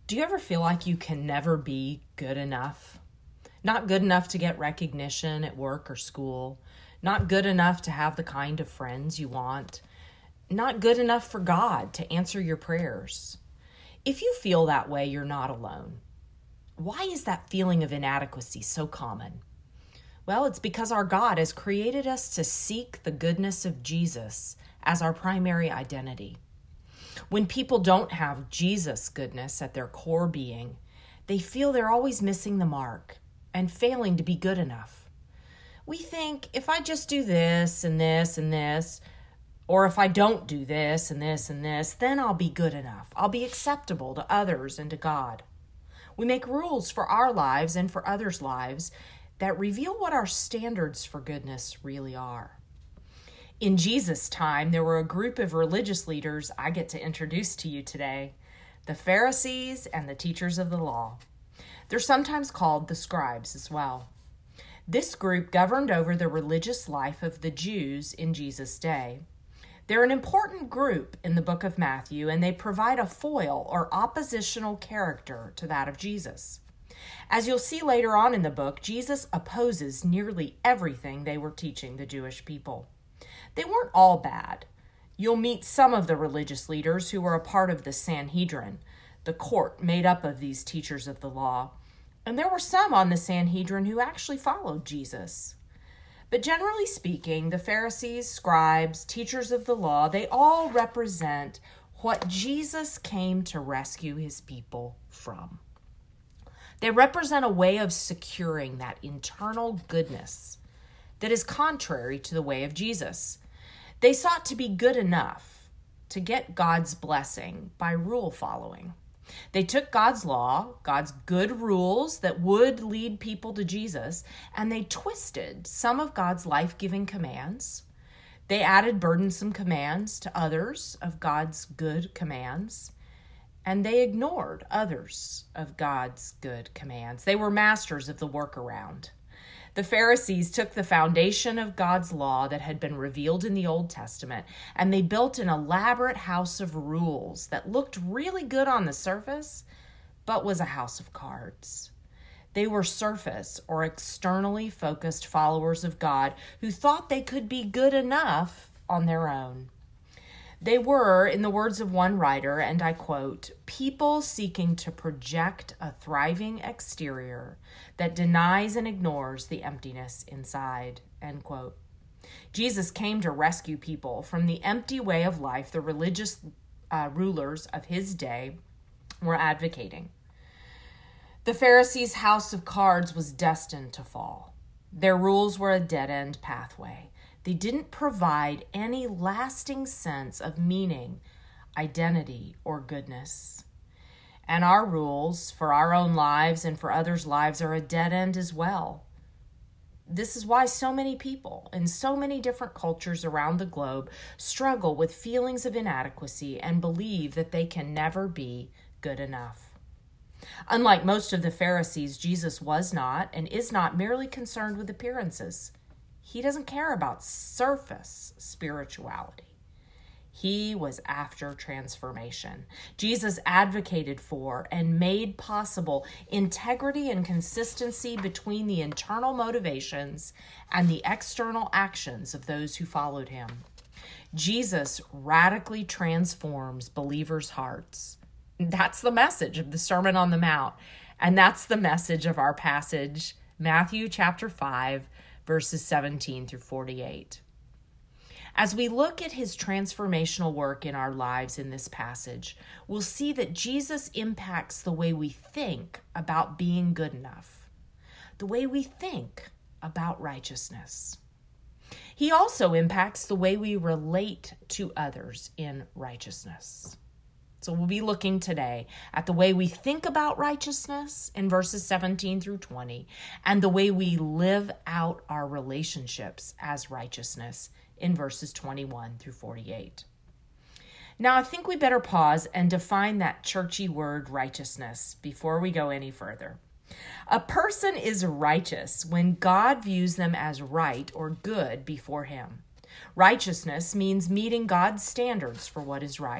Do you ever feel like you can never be good enough? Not good enough to get recognition at work or school. Not good enough to have the kind of friends you want. Not good enough for God to answer your prayers. If you feel that way, you're not alone. Why is that feeling of inadequacy so common? Well, it's because our God has created us to seek the goodness of Jesus as our primary identity. When people don't have Jesus' goodness at their core being, they feel they're always missing the mark and failing to be good enough. We think, if I just do this and this and this, or if I don't do this and this and this, then I'll be good enough. I'll be acceptable to others and to God. We make rules for our lives and for others' lives that reveal what our standards for goodness really are. In Jesus' time, there were a group of religious leaders I get to introduce to you today, the Pharisees and the teachers of the law. They're sometimes called the scribes as well. This group governed over the religious life of the Jews in Jesus' day. They're an important group in the book of Matthew, and they provide a foil or oppositional character to that of Jesus. As you'll see later on in the book, Jesus opposes nearly everything they were teaching the Jewish people. They weren't all bad. You'll meet some of the religious leaders who were a part of the Sanhedrin, the court made up of these teachers of the law. And there were some on the Sanhedrin who actually followed Jesus. But generally speaking, the Pharisees, scribes, teachers of the law, they all represent what Jesus came to rescue his people from. They represent a way of securing that internal goodness that is contrary to the way of Jesus. They sought to be good enough to get God's blessing by rule following. They took God's law, God's good rules that would lead people to Jesus, and they twisted some of God's life-giving commands. They added burdensome commands to others of God's good commands, and they ignored others of God's good commands. They were masters of the workaround. The Pharisees took the foundation of God's law that had been revealed in the Old Testament, and they built an elaborate house of rules that looked really good on the surface, but was a house of cards. They were surface or externally focused followers of God who thought they could be good enough on their own. They were, in the words of one writer, and I quote, people seeking to project a thriving exterior that denies and ignores the emptiness inside, end quote. Jesus came to rescue people from the empty way of life the religious rulers of his day were advocating. The Pharisees' house of cards was destined to fall. Their rules were a dead-end pathway. They didn't provide any lasting sense of meaning, identity, or goodness. And our rules for our own lives and for others' lives are a dead end as well. This is why so many people in so many different cultures around the globe struggle with feelings of inadequacy and believe that they can never be good enough. Unlike most of the Pharisees, Jesus was not and is not merely concerned with appearances. He doesn't care about surface spirituality. He was after transformation. Jesus advocated for and made possible integrity and consistency between the internal motivations and the external actions of those who followed him. Jesus radically transforms believers' hearts. That's the message of the Sermon on the Mount, and that's the message of our passage, Matthew chapter 5, verses 17 through 48. As we look at his transformational work in our lives in this passage, we'll see that Jesus impacts the way we think about being good enough, the way we think about righteousness. He also impacts the way we relate to others in righteousness. So we'll be looking today at the way we think about righteousness in verses 17 through 20, and the way we live out our relationships as righteousness in verses 21 through 48. Now, I think we better pause and define that churchy word righteousness before we go any further. A person is righteous when God views them as right or good before him. Righteousness means meeting God's standards for what is right.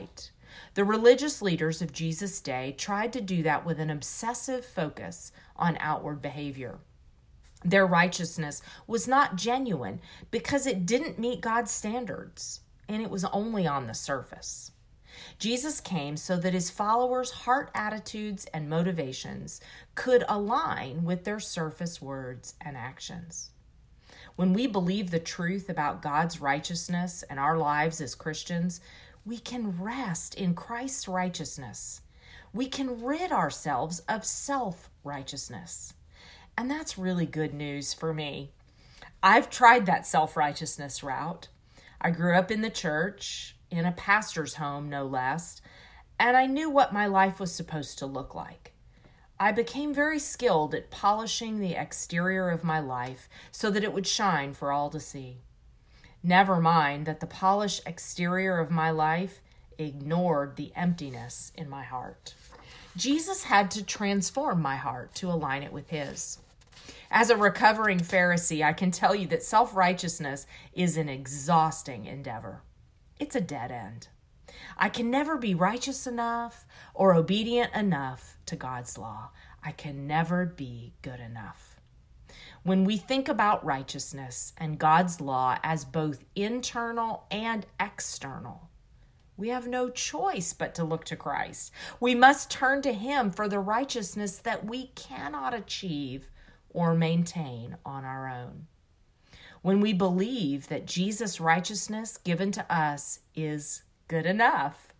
The religious leaders of Jesus' day tried to do that with an obsessive focus on outward behavior. Their righteousness was not genuine because it didn't meet God's standards, and it was only on the surface. Jesus came so that his followers' heart attitudes and motivations could align with their surface words and actions. When we believe the truth about God's righteousness and our lives as Christians, we can rest in Christ's righteousness. We can rid ourselves of self-righteousness. And that's really good news for me. I've tried that self-righteousness route. I grew up in the church, in a pastor's home, no less, and I knew what my life was supposed to look like. I became very skilled at polishing the exterior of my life so that it would shine for all to see. Never mind that the polished exterior of my life ignored the emptiness in my heart. Jesus had to transform my heart to align it with his. As a recovering Pharisee, I can tell you that self-righteousness is an exhausting endeavor. It's a dead end. I can never be righteous enough or obedient enough to God's law. I can never be good enough. When we think about righteousness and God's law as both internal and external, we have no choice but to look to Christ. We must turn to him for the righteousness that we cannot achieve or maintain on our own. When we believe that Jesus' righteousness given to us is good enough,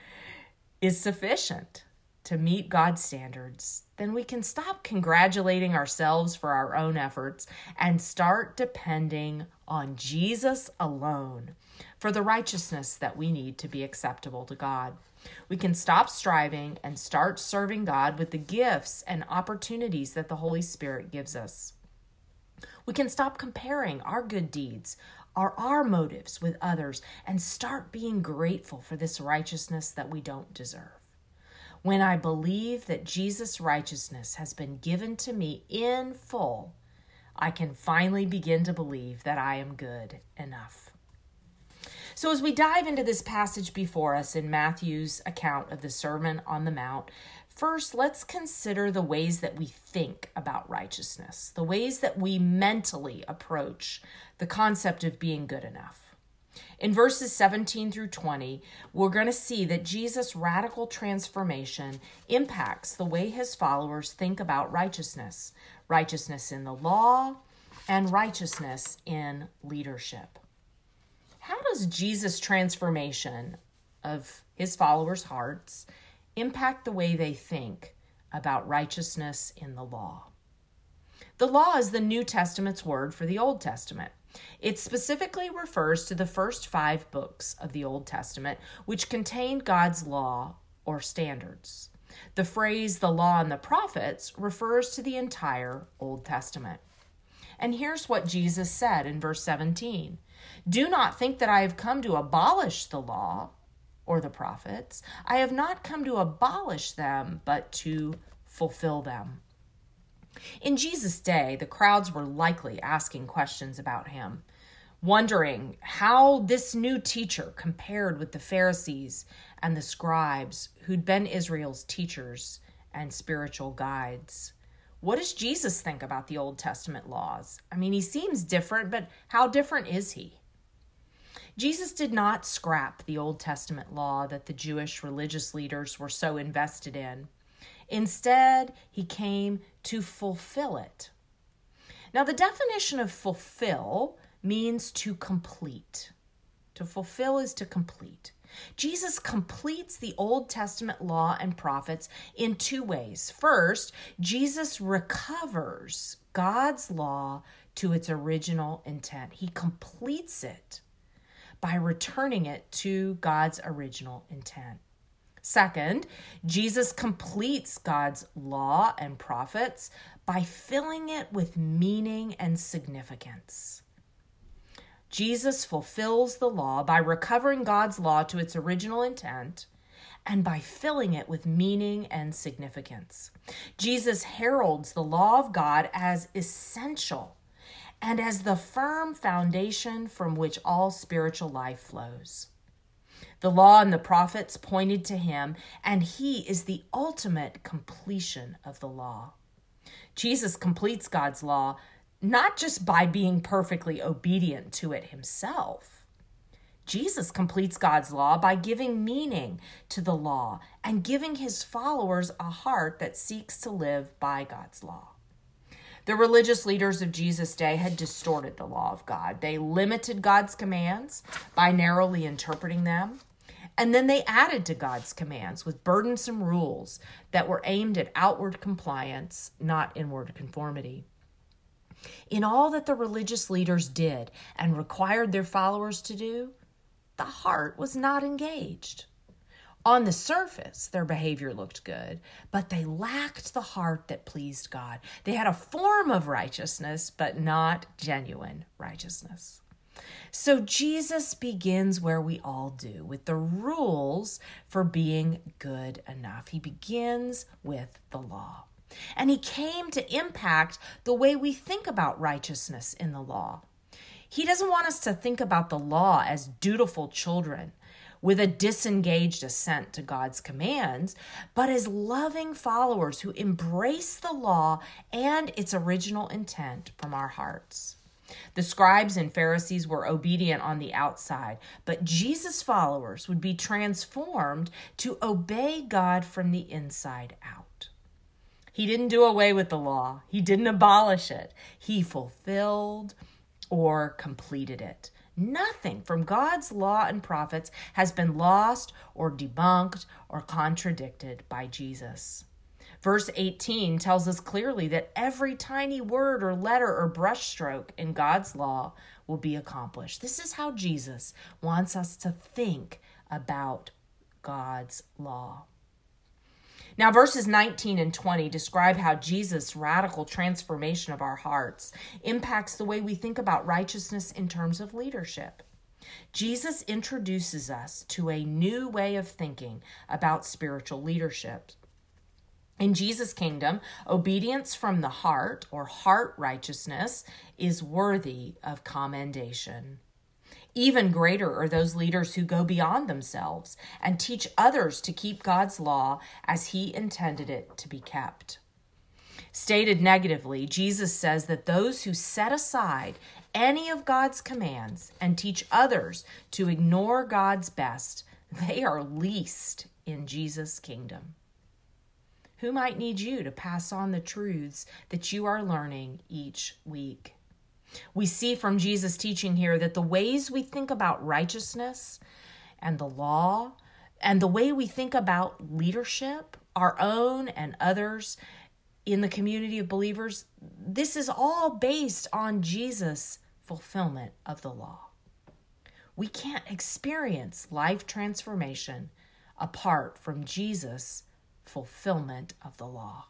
is sufficient to meet God's standards, then we can stop congratulating ourselves for our own efforts and start depending on Jesus alone for the righteousness that we need to be acceptable to God. We can stop striving and start serving God with the gifts and opportunities that the Holy Spirit gives us. We can stop comparing our good deeds, our motives with others, and start being grateful for this righteousness that we don't deserve. When I believe that Jesus' righteousness has been given to me in full, I can finally begin to believe that I am good enough. So as we dive into this passage before us in Matthew's account of the Sermon on the Mount, first, let's consider the ways that we think about righteousness, the ways that we mentally approach the concept of being good enough. In verses 17 through 20, we're going to see that Jesus' radical transformation impacts the way his followers think about righteousness, righteousness in the law, and righteousness in leadership. How does Jesus' transformation of his followers' hearts impact the way they think about righteousness in the law? The law is the New Testament's word for the Old Testament. It specifically refers to the first 5 books of the Old Testament, which contained God's law or standards. The phrase the law and the prophets refers to the entire Old Testament. And here's what Jesus said in verse 17. Do not think that I have come to abolish the law or the prophets. I have not come to abolish them, but to fulfill them. In Jesus' day, the crowds were likely asking questions about him, wondering how this new teacher compared with the Pharisees and the scribes who'd been Israel's teachers and spiritual guides. What does Jesus think about the Old Testament laws? I mean, he seems different, but how different is he? Jesus did not scrap the Old Testament law that the Jewish religious leaders were so invested in. Instead, he came to fulfill it. Now, the definition of fulfill means to complete. To fulfill is to complete. Jesus completes the Old Testament law and prophets in 2 ways. First, Jesus recovers God's law to its original intent. He completes it by returning it to God's original intent. Second, Jesus completes God's law and prophets by filling it with meaning and significance. Jesus fulfills the law by recovering God's law to its original intent and by filling it with meaning and significance. Jesus heralds the law of God as essential and as the firm foundation from which all spiritual life flows. The The law and the prophets pointed to him, and he is the ultimate completion of the law. Jesus completes God's law not just by being perfectly obedient to it himself. Jesus completes God's law by giving meaning to the law and giving his followers a heart that seeks to live by God's law. The religious leaders of Jesus' day had distorted the law of God. They limited God's commands by narrowly interpreting them, and then they added to God's commands with burdensome rules that were aimed at outward compliance, not inward conformity. In all that the religious leaders did and required their followers to do, the heart was not engaged. On the surface, their behavior looked good, but they lacked the heart that pleased God. They had a form of righteousness, but not genuine righteousness. So Jesus begins where we all do, with the rules for being good enough. He begins with the law. And he came to impact the way we think about righteousness in the law. He doesn't want us to think about the law as dutiful children with a disengaged assent to God's commands, but as loving followers who embrace the law and its original intent from our hearts. The scribes and Pharisees were obedient on the outside, but Jesus' followers would be transformed to obey God from the inside out. He didn't do away with the law. He didn't abolish it. He fulfilled or completed it. Nothing from God's law and prophets has been lost or debunked or contradicted by Jesus. Verse 18 tells us clearly that every tiny word or letter or brushstroke in God's law will be accomplished. This is how Jesus wants us to think about God's law. Now, verses 19 and 20 describe how Jesus' radical transformation of our hearts impacts the way we think about righteousness in terms of leadership. Jesus introduces us to a new way of thinking about spiritual leadership. In Jesus' kingdom, obedience from the heart, or heart righteousness, is worthy of commendation. Even greater are those leaders who go beyond themselves and teach others to keep God's law as he intended it to be kept. Stated negatively, Jesus says that those who set aside any of God's commands and teach others to ignore God's best, they are least in Jesus' kingdom. Who might need you to pass on the truths that you are learning each week? We see from Jesus' teaching here that the ways we think about righteousness and the law and the way we think about leadership, our own and others in the community of believers, this is all based on Jesus' fulfillment of the law. We can't experience life transformation apart from Jesus' fulfillment of the law.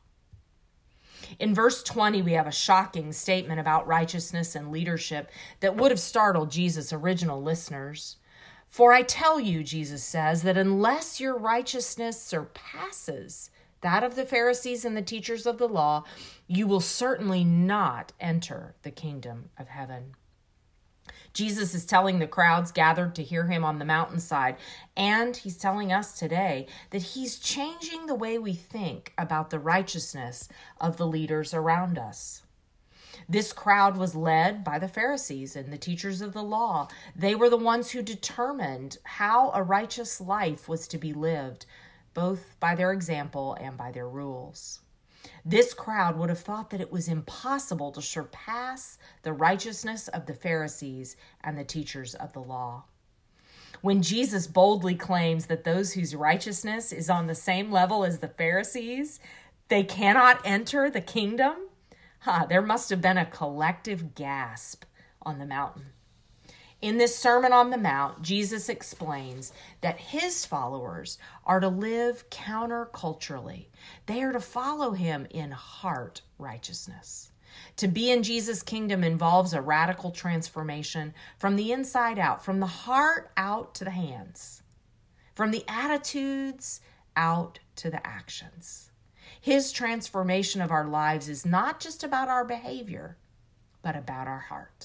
In verse 20, we have a shocking statement about righteousness and leadership that would have startled Jesus' original listeners. For I tell you, Jesus says, that unless your righteousness surpasses that of the Pharisees and the teachers of the law, you will certainly not enter the kingdom of heaven. Jesus is telling the crowds gathered to hear him on the mountainside, and he's telling us today that he's changing the way we think about the righteousness of the leaders around us. This crowd was led by the Pharisees and the teachers of the law. They were the ones who determined how a righteous life was to be lived, both by their example and by their rules. This crowd would have thought that it was impossible to surpass the righteousness of the Pharisees and the teachers of the law. When Jesus boldly claims that those whose righteousness is on the same level as the Pharisees, they cannot enter the kingdom, there must have been a collective gasp on the mountain. In this Sermon on the Mount, Jesus explains that his followers are to live counterculturally. They are to follow him in heart righteousness. To be in Jesus' kingdom involves a radical transformation from the inside out, from the heart out to the hands, from the attitudes out to the actions. His transformation of our lives is not just about our behavior, but about our heart.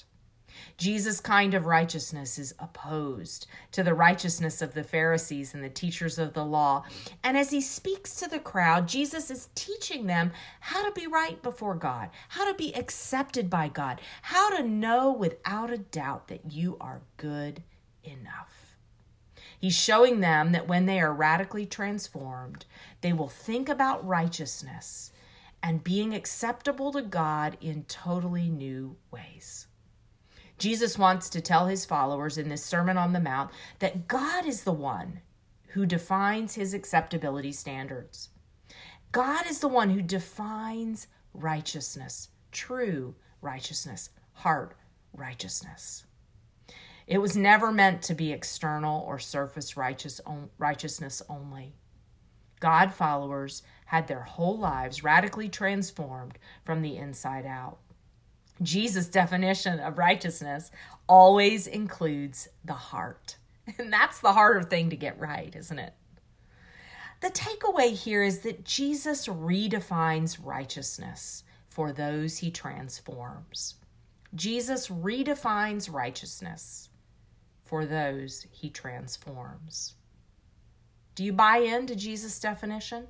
Jesus' kind of righteousness is opposed to the righteousness of the Pharisees and the teachers of the law. And as he speaks to the crowd, Jesus is teaching them how to be right before God, how to be accepted by God, how to know without a doubt that you are good enough. He's showing them that when they are radically transformed, they will think about righteousness and being acceptable to God in totally new ways. Jesus wants to tell his followers in this Sermon on the Mount that God is the one who defines his acceptability standards. God is the one who defines righteousness, true righteousness, heart righteousness. It was never meant to be external or surface righteousness only. God followers had their whole lives radically transformed from the inside out. Jesus' definition of righteousness always includes the heart. And that's the harder thing to get right, isn't it? The takeaway here is that Jesus redefines righteousness for those he transforms. Jesus redefines righteousness for those he transforms. Do you buy into Jesus' definition?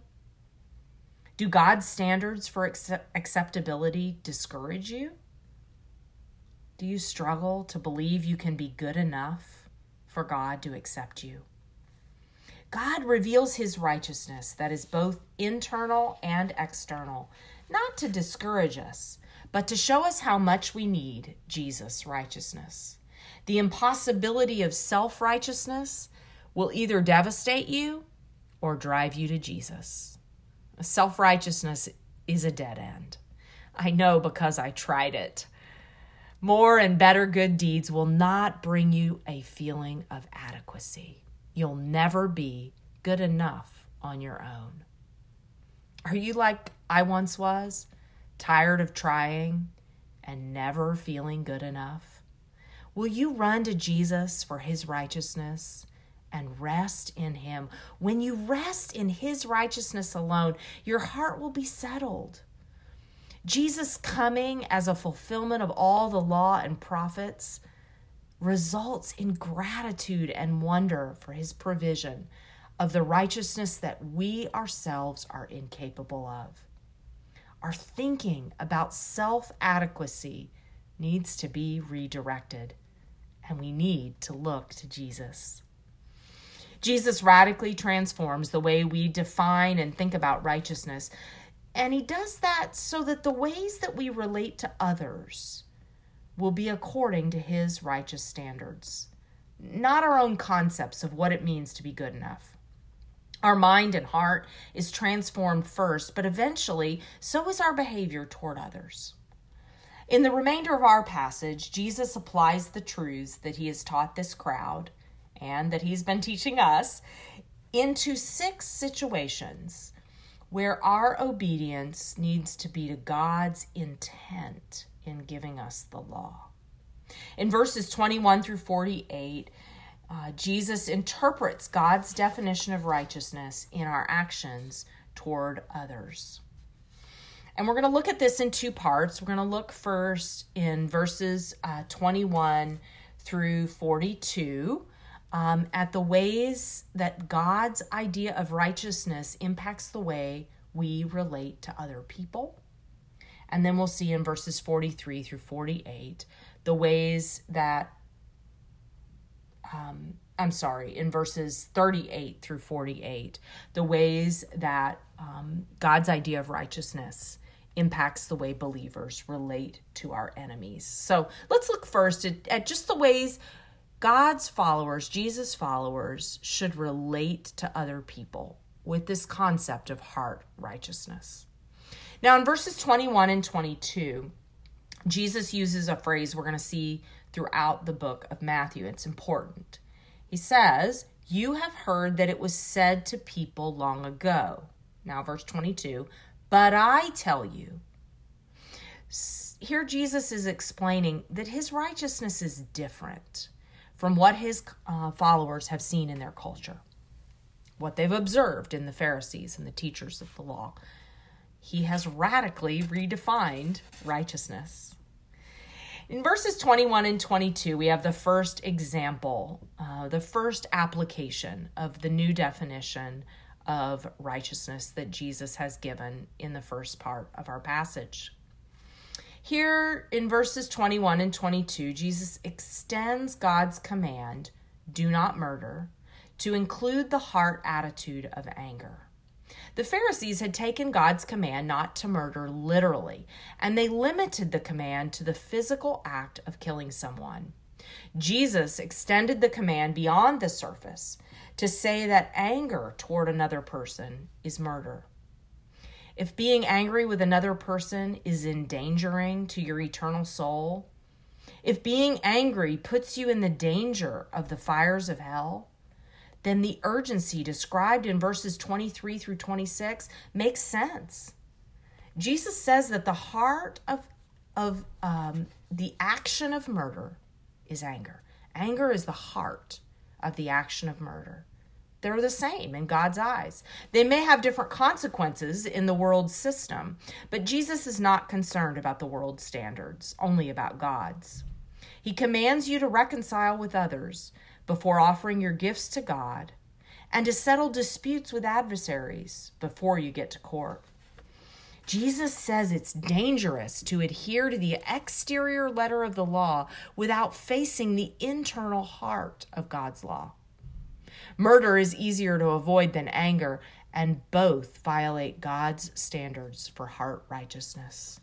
Do God's standards for acceptability discourage you? Do you struggle to believe you can be good enough for God to accept you? God reveals his righteousness that is both internal and external, not to discourage us, but to show us how much we need Jesus' righteousness. The impossibility of self-righteousness will either devastate you or drive you to Jesus. Self-righteousness is a dead end. I know because I tried it. More and better good deeds will not bring you a feeling of adequacy. You'll never be good enough on your own. Are you like I once was, tired of trying and never feeling good enough? Will you run to Jesus for his righteousness and rest in him? When you rest in his righteousness alone, your heart will be settled. Jesus coming as a fulfillment of all the law and prophets results in gratitude and wonder for his provision of the righteousness that we ourselves are incapable of. Our thinking about self-adequacy needs to be redirected, and we need to look to Jesus. Jesus radically transforms the way we define and think about righteousness. And he does that so that the ways that we relate to others will be according to his righteous standards, not our own concepts of what it means to be good enough. Our mind and heart is transformed first, but eventually so is our behavior toward others. In the remainder of our passage, Jesus applies the truths that he has taught this crowd and that he's been teaching us into 6 situations where our obedience needs to be to God's intent in giving us the law. In verses 21 through 48, Jesus interprets God's definition of righteousness in our actions toward others. And we're going to look at this in 2 parts. We're going to look first in verses 21 through 42 at the ways that God's idea of righteousness impacts the way we relate to other people. And then we'll see in verses 43 through 48 the ways that, in verses 38 through 48, the ways that God's idea of righteousness impacts the way believers relate to our enemies. So let's look first at just the ways God's followers, Jesus' followers, should relate to other people with this concept of heart righteousness. Now, in verses 21 and 22, Jesus uses a phrase we're going to see throughout the book of Matthew. It's important. He says, "You have heard that it was said to people long ago." Now, verse 22, "But I tell you." Here, Jesus is explaining that his righteousness is different from what his followers have seen in their culture, what they've observed in the Pharisees and the teachers of the law. He has radically redefined righteousness. In verses 21 and 22, we have the first example, the first application of the new definition of righteousness that Jesus has given in the first part of our passage. Here in verses 21 and 22, Jesus extends God's command, do not murder, to include the heart attitude of anger. The Pharisees had taken God's command not to murder literally, and they limited the command to the physical act of killing someone. Jesus extended the command beyond the surface to say that anger toward another person is murder. If being angry with another person is endangering to your eternal soul, if being angry puts you in the danger of the fires of hell, then the urgency described in verses 23 through 26 makes sense. Jesus says that the heart of the action of murder is anger. Anger is the heart of the action of murder. They're the same in God's eyes. They may have different consequences in the world's system, but Jesus is not concerned about the world's standards, only about God's. He commands you to reconcile with others before offering your gifts to God, and to settle disputes with adversaries before you get to court. Jesus says it's dangerous to adhere to the exterior letter of the law without facing the internal heart of God's law. Murder is easier to avoid than anger, and both violate God's standards for heart righteousness.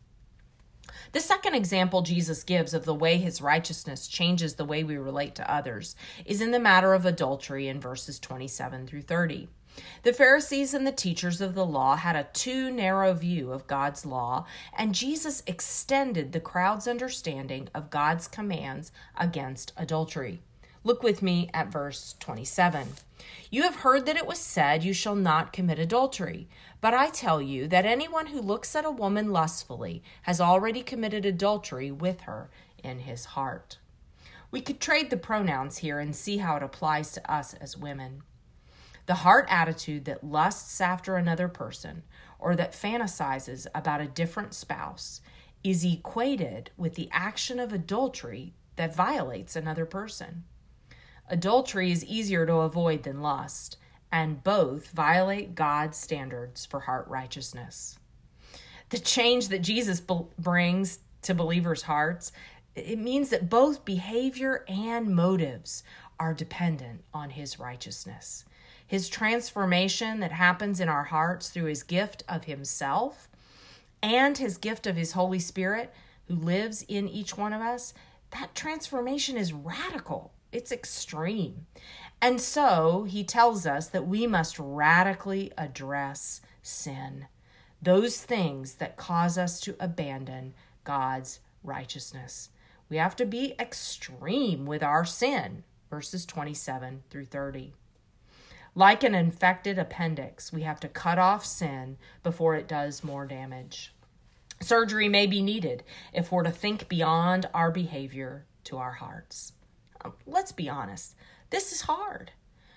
The second example Jesus gives of the way his righteousness changes the way we relate to others is in the matter of adultery in verses 27 through 30. The Pharisees and the teachers of the law had a too narrow view of God's law, and Jesus extended the crowd's understanding of God's commands against adultery. Look with me at verse 27. You have heard that it was said, you shall not commit adultery. But I tell you that anyone who looks at a woman lustfully has already committed adultery with her in his heart. We could trade the pronouns here and see how it applies to us as women. The heart attitude that lusts after another person or that fantasizes about a different spouse is equated with the action of adultery that violates another person. Adultery is easier to avoid than lust, and both violate God's standards for heart righteousness. The change that Jesus brings to believers' hearts, it means that both behavior and motives are dependent on his righteousness. His transformation that happens in our hearts through his gift of himself and his gift of his Holy Spirit who lives in each one of us, that transformation is radical. It's extreme. And so he tells us that we must radically address sin, those things that cause us to abandon God's righteousness. We have to be extreme with our sin, verses 27 through 30. Like an infected appendix, we have to cut off sin before it does more damage. Surgery may be needed if we're to think beyond our behavior to our hearts. Let's be honest. This is hard.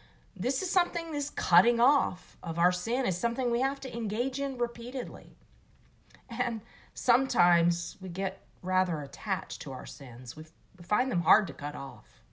This cutting off of our sin is something we have to engage in repeatedly. And sometimes we get rather attached to our sins. We find them hard to cut off.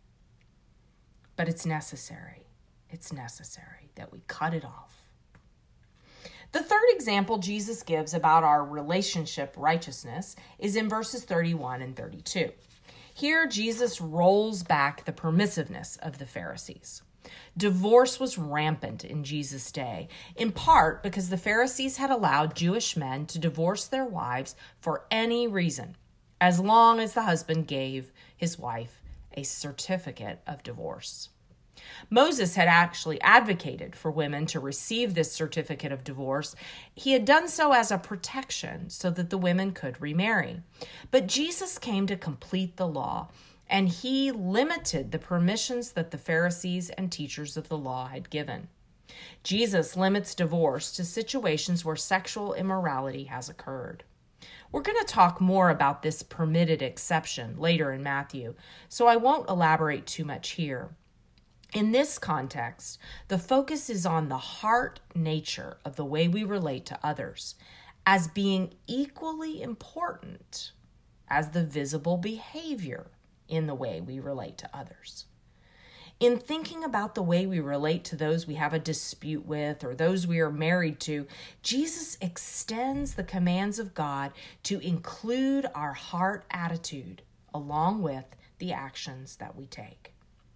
But it's necessary. It's necessary that we cut it off. The third example Jesus gives about our relationship righteousness is in verses 31 and 32. Here, Jesus rolls back the permissiveness of the Pharisees. Divorce was rampant in Jesus' day, in part because the Pharisees had allowed Jewish men to divorce their wives for any reason, as long as the husband gave his wife a certificate of divorce. Moses had actually advocated for women to receive this certificate of divorce. He had done so as a protection so that the women could remarry. But Jesus came to complete the law, and he limited the permissions that the Pharisees and teachers of the law had given. Jesus limits divorce to situations where sexual immorality has occurred. We're going to talk more about this permitted exception later in Matthew, so I won't elaborate too much here. In this context, the focus is on the heart nature of the way we relate to others as being equally important as the visible behavior in the way we relate to others. In thinking about the way we relate to those we have a dispute with or those we are married to, Jesus extends the commands of God to include our heart attitude along with the actions that we take.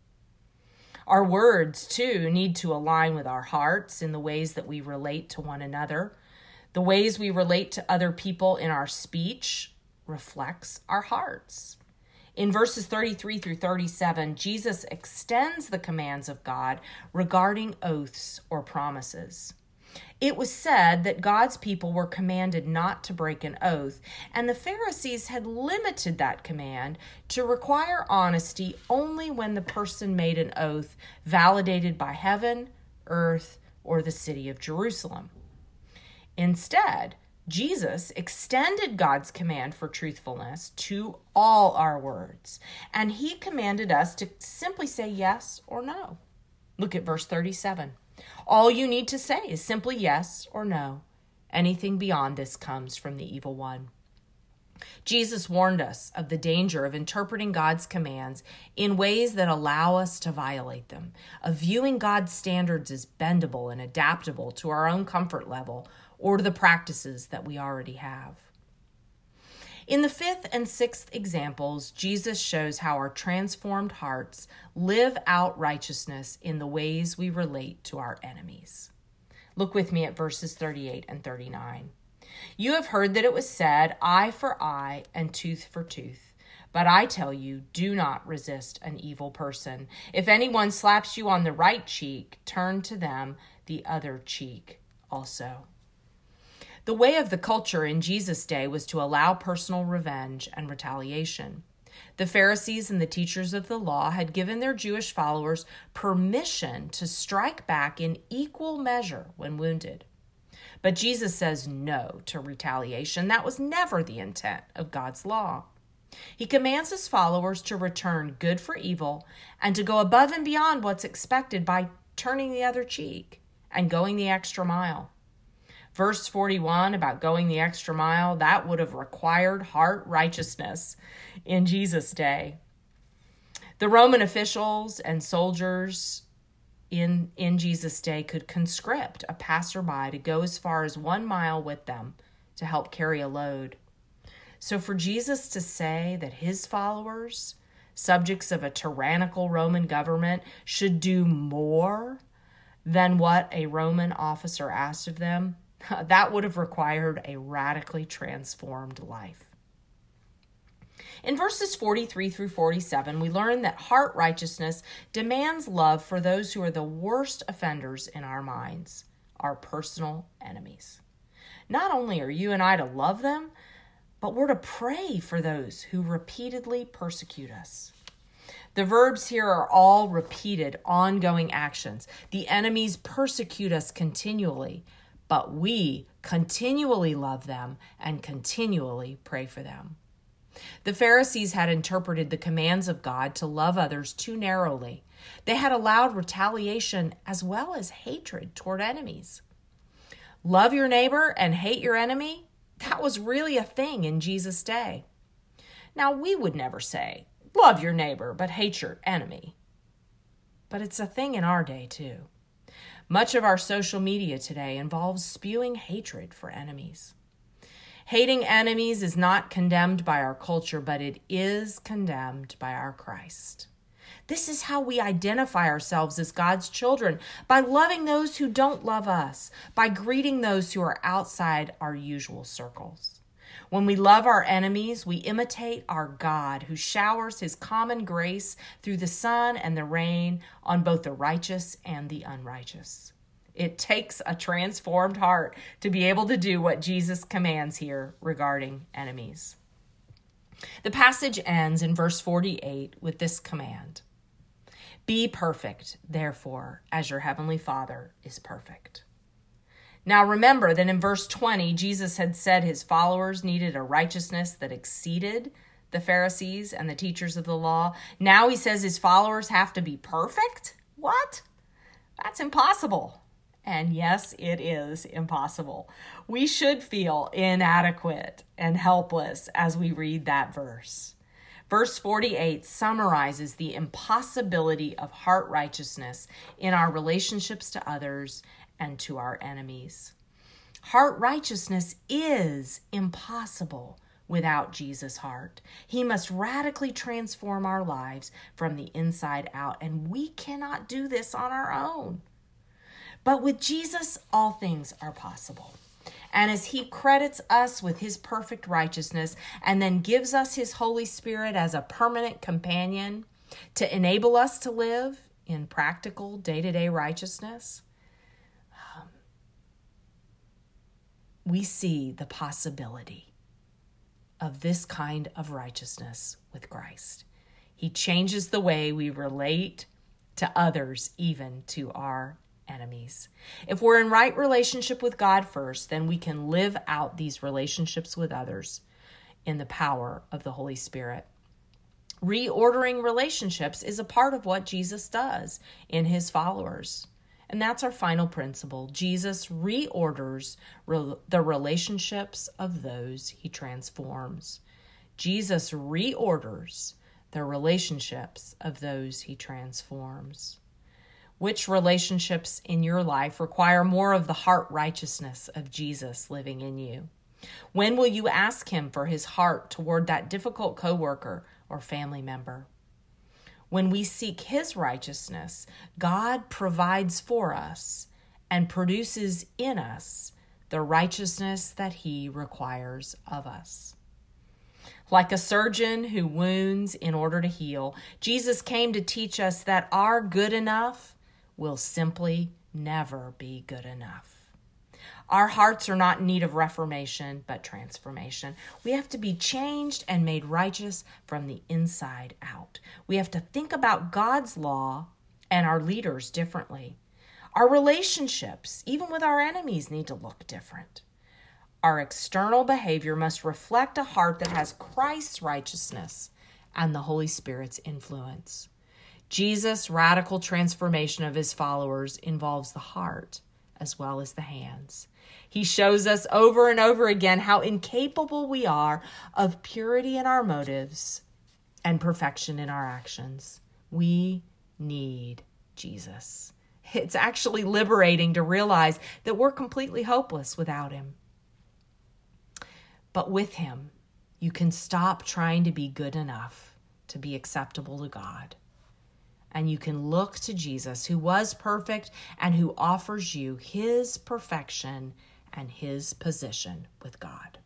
Our words, too, need to align with our hearts in the ways that we relate to one another. The ways we relate to other people in our speech reflects our hearts. In verses 33 through 37, Jesus extends the commands of God regarding oaths or promises. It was said that God's people were commanded not to break an oath, and the Pharisees had limited that command to require honesty only when the person made an oath validated by heaven, earth, or the city of Jerusalem. Instead, Jesus extended God's command for truthfulness to all our words, and he commanded us to simply say yes or no. Look at verse 37. All you need to say is simply yes or no. Anything beyond this comes from the evil one. Jesus warned us of the danger of interpreting God's commands in ways that allow us to violate them, of viewing God's standards as bendable and adaptable to our own comfort level or to the practices that we already have. In the fifth and sixth examples, Jesus shows how our transformed hearts live out righteousness in the ways we relate to our enemies. Look with me at verses 38 and 39. You have heard that it was said, eye for eye and tooth for tooth. But I tell you, do not resist an evil person. If anyone slaps you on the right cheek, turn to them the other cheek also. The way of the culture in Jesus' day was to allow personal revenge and retaliation. The Pharisees and the teachers of the law had given their Jewish followers permission to strike back in equal measure when wounded. But Jesus says no to retaliation. That was never the intent of God's law. He commands his followers to return good for evil and to go above and beyond what's expected by turning the other cheek and going the extra mile. Verse 41 about going the extra mile, that would have required heart righteousness in Jesus' day. The Roman officials and soldiers in Jesus' day could conscript a passerby to go as far as 1 mile with them to help carry a load. So for Jesus to say that his followers, subjects of a tyrannical Roman government, should do more than what a Roman officer asked of them, that would have required a radically transformed life. In verses 43 through 47, we learn that heart righteousness demands love for those who are the worst offenders in our minds, our personal enemies. Not only are you and I to love them, but we're to pray for those who repeatedly persecute us. The verbs here are all repeated, ongoing actions. The enemies persecute us continually, but we continually love them and continually pray for them. The Pharisees had interpreted the commands of God to love others too narrowly. They had allowed retaliation as well as hatred toward enemies. Love your neighbor and hate your enemy? That was really a thing in Jesus' day. Now, we would never say, love your neighbor but hate your enemy. But it's a thing in our day too. Much of our social media today involves spewing hatred for enemies. Hating enemies is not condemned by our culture, but it is condemned by our Christ. This is how we identify ourselves as God's children, by loving those who don't love us, by greeting those who are outside our usual circles. When we love our enemies, we imitate our God who showers his common grace through the sun and the rain on both the righteous and the unrighteous. It takes a transformed heart to be able to do what Jesus commands here regarding enemies. The passage ends in verse 48 with this command: "Be perfect, therefore, as your heavenly Father is perfect." Now remember that in verse 20, Jesus had said his followers needed a righteousness that exceeded the Pharisees and the teachers of the law. Now he says his followers have to be perfect? What? That's impossible. And yes, it is impossible. We should feel inadequate and helpless as we read that verse. Verse 48 summarizes the impossibility of heart righteousness in our relationships to others and to our enemies. Heart righteousness is impossible without Jesus' heart. He must radically transform our lives from the inside out, and we cannot do this on our own. But with Jesus, all things are possible. And as he credits us with his perfect righteousness and then gives us his Holy Spirit as a permanent companion to enable us to live in practical day-to-day righteousness, we see the possibility of this kind of righteousness with Christ. He changes the way we relate to others, even to our enemies. If we're in right relationship with God first, then we can live out these relationships with others in the power of the Holy Spirit. Reordering relationships is a part of what Jesus does in his followers. And that's our final principle. Jesus reorders the relationships of those he transforms. Jesus reorders the relationships of those he transforms. Which relationships in your life require more of the heart righteousness of Jesus living in you? When will you ask him for his heart toward that difficult coworker or family member? When we seek his righteousness, God provides for us and produces in us the righteousness that he requires of us. Like a surgeon who wounds in order to heal, Jesus came to teach us that our good enough will simply never be good enough. Our hearts are not in need of reformation, but transformation. We have to be changed and made righteous from the inside out. We have to think about God's law and our leaders differently. Our relationships, even with our enemies, need to look different. Our external behavior must reflect a heart that has Christ's righteousness and the Holy Spirit's influence. Jesus' radical transformation of his followers involves the heart as well as the hands. He shows us over and over again how incapable we are of purity in our motives and perfection in our actions. We need Jesus. It's actually liberating to realize that we're completely hopeless without him. But with him, you can stop trying to be good enough to be acceptable to God. And you can look to Jesus, who was perfect and who offers you his perfection and his position with God.